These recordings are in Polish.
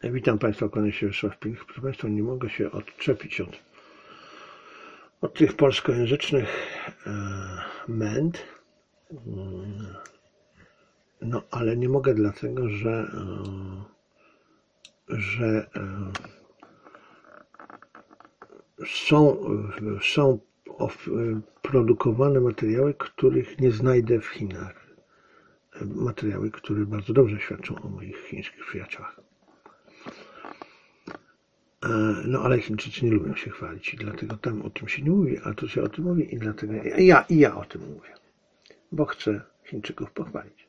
Witam Państwa, kłaniam się Wiesław Pink. Proszę Państwa, nie mogę się odczepić od tych polskojęzycznych męd, no ale nie mogę dlatego, że są produkowane materiały, których nie znajdę w Chinach. Materiały, które bardzo dobrze świadczą o moich chińskich przyjaciołach. No ale Chińczycy nie lubią się chwalić i dlatego tam o tym się nie mówi, a tu się o tym mówi i dlatego ja o tym mówię, bo chcę Chińczyków pochwalić.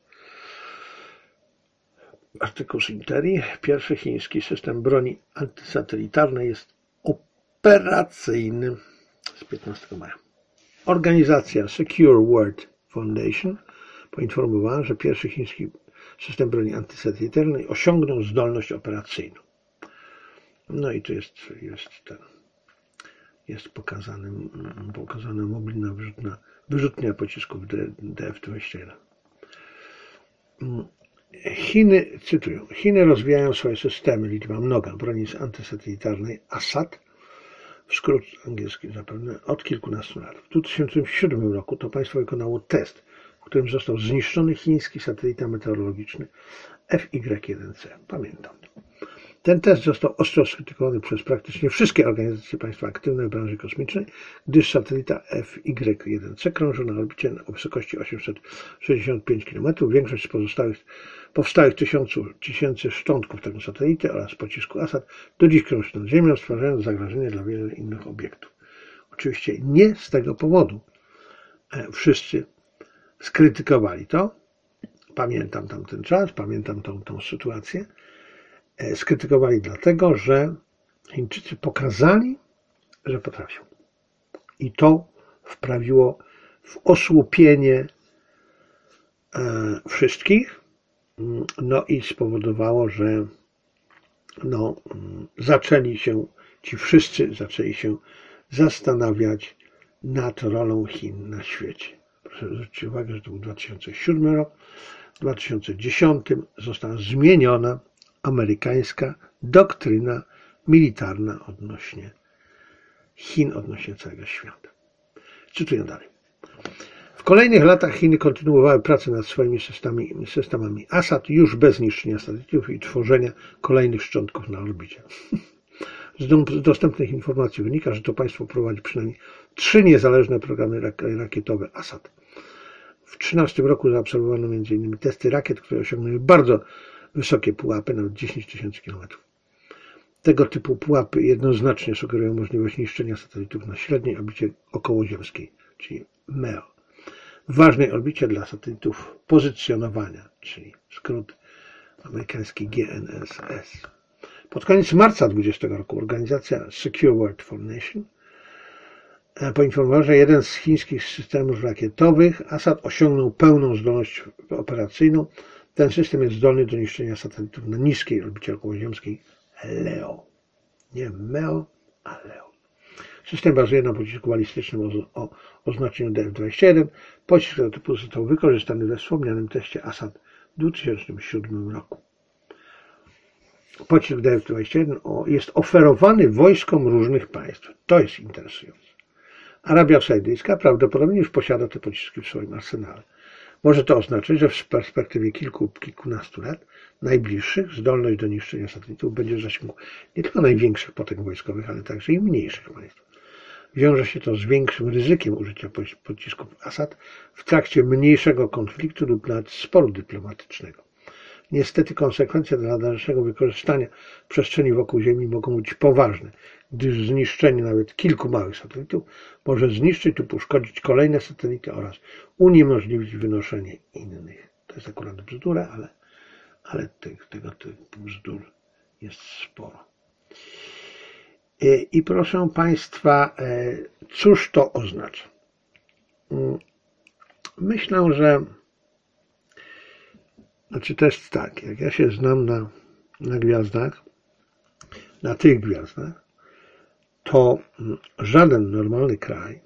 Artykuł z Interii. Pierwszy chiński system broni antysatelitarnej jest operacyjny z 15 maja. Organizacja Secure World Foundation poinformowała, że pierwszy chiński system broni antysatelitarnej osiągnął zdolność operacyjną. No i tu jest pokazana mobilna wyrzutnia pocisków DF-21. Chiny, cytują, Chiny rozwijają swoje systemy, liczba mnoga, broni antysatelitarnej ASAT, w skrót angielski zapewne, od kilkunastu lat. W 2007 roku to państwo wykonało test, w którym został zniszczony chiński satelita meteorologiczny FY-1C. Pamiętam to. Ten test został ostro skrytykowany przez praktycznie wszystkie organizacje państwa aktywne w branży kosmicznej, gdyż satelita FY-1C krąży na orbicie o wysokości 865 km. Większość z powstałych tysięcy szczątków tego satelity oraz pocisku ASAT do dziś krąży nad Ziemią, stwarzając zagrożenie dla wielu innych obiektów. Oczywiście nie z tego powodu wszyscy skrytykowali to. Pamiętam tamten czas, pamiętam tą sytuację. Skrytykowali dlatego, że Chińczycy pokazali, że potrafią. I to wprawiło w osłupienie wszystkich, no i spowodowało, że ci wszyscy zaczęli się zastanawiać nad rolą Chin na świecie. Proszę zwrócić uwagę, że to był 2007 rok. W 2010 została zmieniona amerykańska doktryna militarna odnośnie Chin, odnośnie całego świata. Cytuję dalej. W kolejnych latach Chiny kontynuowały pracę nad swoimi systemami ASAT już bez niszczenia satelitów i tworzenia kolejnych szczątków na orbicie. Z dostępnych informacji wynika, że to państwo prowadzi przynajmniej 3 niezależne programy rakietowe ASAT. W 2013 roku zaobserwowano m.in. testy rakiet, które osiągnęły bardzo wysokie pułapy, nawet 10 000 km. Tego typu pułapy jednoznacznie sugerują możliwość niszczenia satelitów na średniej orbicie okołoziemskiej, czyli MEO. W ważnej orbicie dla satelitów pozycjonowania, czyli skrót amerykański GNSS. Pod koniec marca 2020 roku organizacja Secure World Foundation poinformowała, że jeden z chińskich systemów rakietowych ASAT osiągnął pełną zdolność operacyjną. Ten system jest zdolny do niszczenia satelitów na niskiej orbicie okołoziemskiej LEO. Nie MEO, a LEO. System bazuje na pocisku balistycznym o oznaczeniu DF-21. Pocisk tego typu został wykorzystany we wspomnianym teście ASAT w 2007 roku. Pocisk DF-21 jest oferowany wojskom różnych państw. To jest interesujące. Arabia Saudyjska prawdopodobnie już posiada te pociski w swoim arsenale. Może to oznaczać, że w perspektywie kilkunastu lat najbliższych zdolność do niszczenia satelitów będzie w zasięgu nie tylko największych potęg wojskowych, ale także i mniejszych państw. Wiąże się to z większym ryzykiem użycia pocisków ASAT w trakcie mniejszego konfliktu lub nawet sporu dyplomatycznego. Niestety konsekwencje dla dalszego wykorzystania przestrzeni wokół Ziemi mogą być poważne, gdyż zniszczenie nawet kilku małych satelitów może zniszczyć lub uszkodzić kolejne satelity oraz uniemożliwić wynoszenie innych. To jest akurat bzdura, ale tego typu bzdur jest sporo. I proszę Państwa, cóż to oznacza? Myślę, że to jest tak, jak ja się znam na gwiazdach, na tych gwiazdach, to żaden normalny kraj,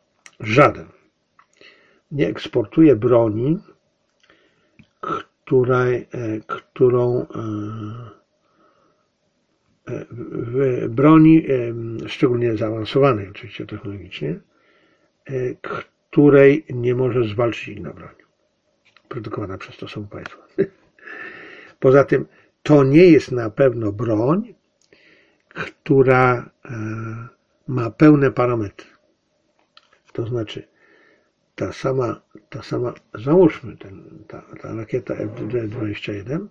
nie eksportuje broni, którą w broni, szczególnie zaawansowanej oczywiście technologicznie, której nie może zwalczyć inna broń produkowana przez to samo państwo. Poza tym to nie jest na pewno broń, która ma pełne parametry. To znaczy ta sama załóżmy, ta rakieta F-21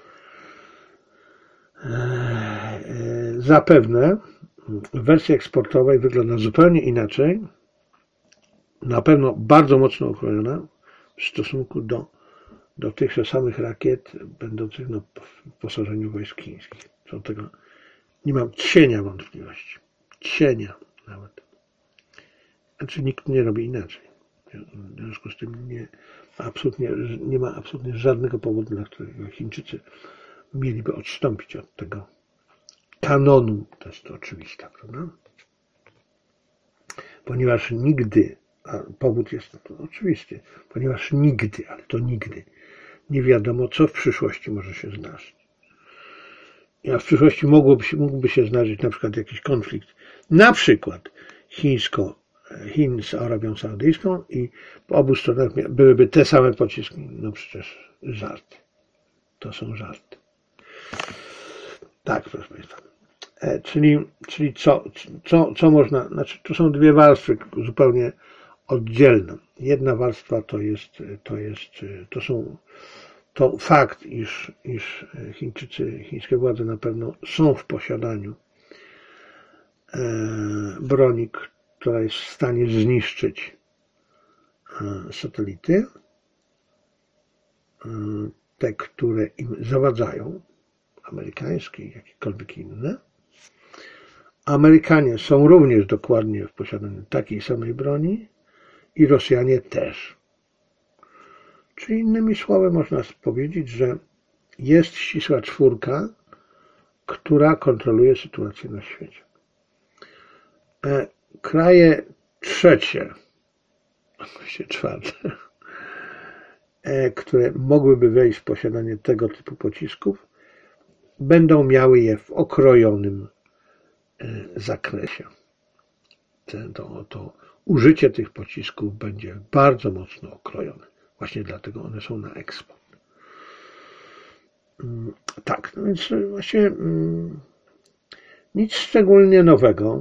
zapewne w wersji eksportowej wygląda zupełnie inaczej, na pewno bardzo mocno ochroniona w stosunku do tych samych rakiet będących w wyposażeniu wojsk chińskich. Co do tego nie mam cienia wątpliwości. Cienia nawet. Znaczy nikt nie robi inaczej. W związku z tym nie ma absolutnie żadnego powodu, dla którego Chińczycy mieliby odstąpić od tego kanonu. To jest to oczywiste, prawda? Ponieważ nigdy, a powód jest to oczywisty, ponieważ nigdy, ale to nigdy, nie wiadomo, co w przyszłości może się zdarzyć. A w przyszłości mógłby się zdarzyć na przykład jakiś konflikt, na przykład Chin z Arabią Saudyjską i po obu stronach byłyby te same pociski. No przecież żarty. To są żarty. Tak, proszę Państwa. Czyli co można, znaczy tu są dwie warstwy zupełnie oddzielne. Jedna warstwa to fakt, iż chińskie władze na pewno są w posiadaniu broni, która jest w stanie zniszczyć satelity, te, które im zawadzają, amerykańskie i jakiekolwiek inne. Amerykanie są również dokładnie w posiadaniu takiej samej broni i Rosjanie też. Czyli innymi słowy można powiedzieć, że jest ścisła czwórka, która kontroluje sytuację na świecie. Kraje trzecie, oczywiście czwarte, które mogłyby wejść w posiadanie tego typu pocisków, będą miały je w okrojonym zakresie. To użycie tych pocisków będzie bardzo mocno okrojone. Właśnie dlatego one są na eksport. Tak, no więc właśnie nic szczególnie nowego.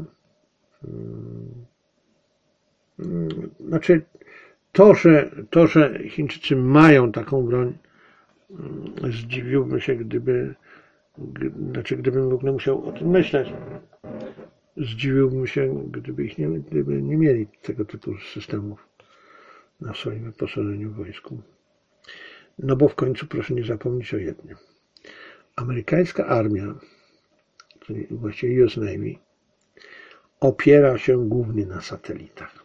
Znaczy to, że Chińczycy mają taką broń, zdziwiłbym się, gdybym w ogóle musiał o tym myśleć. Zdziwiłbym się, gdyby nie mieli tego typu systemów na swoim wyposażeniu w wojsku. No bo w końcu proszę nie zapomnieć o jednym. Amerykańska armia, czyli właściwie US Navy, opiera się głównie na satelitach.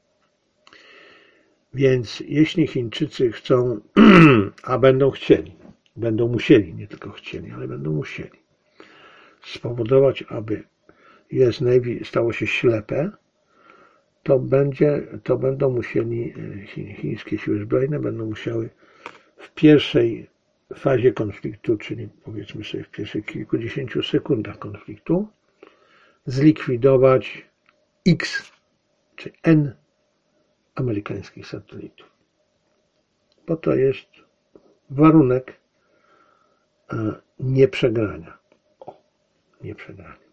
Więc jeśli Chińczycy chcą, a będą musieli, nie tylko chcieli, ale będą musieli spowodować, aby US Navy stało się ślepe, to będą musieli, chińskie siły zbrojne będą musiały w pierwszej fazie konfliktu, czyli powiedzmy sobie w pierwszych kilkudziesięciu sekundach konfliktu, zlikwidować X czy N amerykańskich satelitów. Bo to jest warunek nieprzegrania. Nieprzegrania.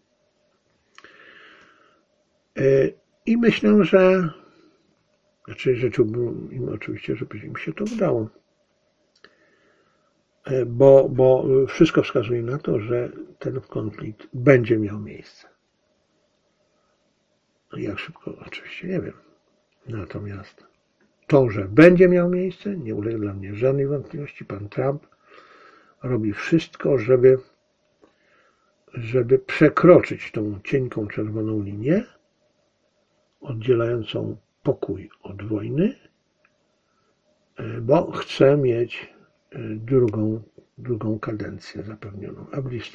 I myślę, że życzyłbym im oczywiście, żeby im się to udało. Bo wszystko wskazuje na to, że ten konflikt będzie miał miejsce. Jak szybko, oczywiście nie wiem. Natomiast to, że będzie miał miejsce, nie ulega dla mnie żadnej wątpliwości. Pan Trump robi wszystko, żeby przekroczyć tą cienką czerwoną linię oddzielającą pokój od wojny, bo chce mieć drugą kadencję zapewnioną,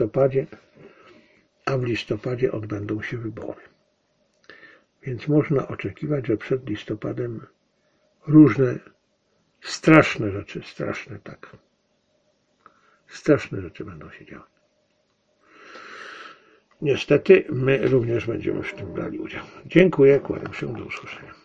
a w listopadzie odbędą się wybory. Więc można oczekiwać, że przed listopadem różne straszne rzeczy będą się działy. niestety my również będziemy w tym brali udział. Dziękuję, kłaniam się, do usłyszenia.